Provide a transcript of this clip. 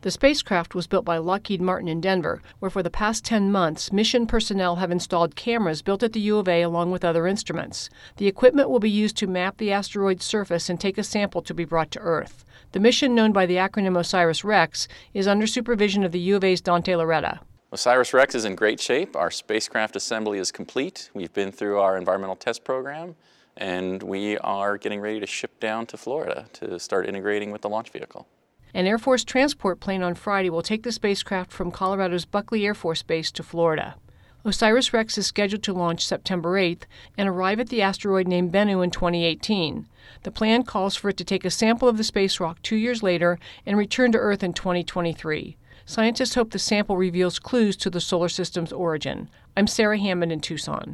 The spacecraft was built by Lockheed Martin in Denver, where for the past 10 months, mission personnel have installed cameras built at the U of A along with other instruments. The equipment will be used to map the asteroid's surface and take a sample to be brought to Earth. The mission, known by the acronym OSIRIS-REx, is under supervision of the U of A's Dante Lauretta. OSIRIS-REx is in great shape. Our spacecraft assembly is complete. We've been through our environmental test program, and we are getting ready to ship down to Florida to start integrating with the launch vehicle. An Air Force transport plane on Friday will take the spacecraft from Colorado's Buckley Air Force Base to Florida. OSIRIS-REx is scheduled to launch September 8th and arrive at the asteroid named Bennu in 2018. The plan calls for it to take a sample of the space rock 2 years later and return to Earth in 2023. Scientists hope the sample reveals clues to the solar system's origin. I'm Sarah Hammond in Tucson.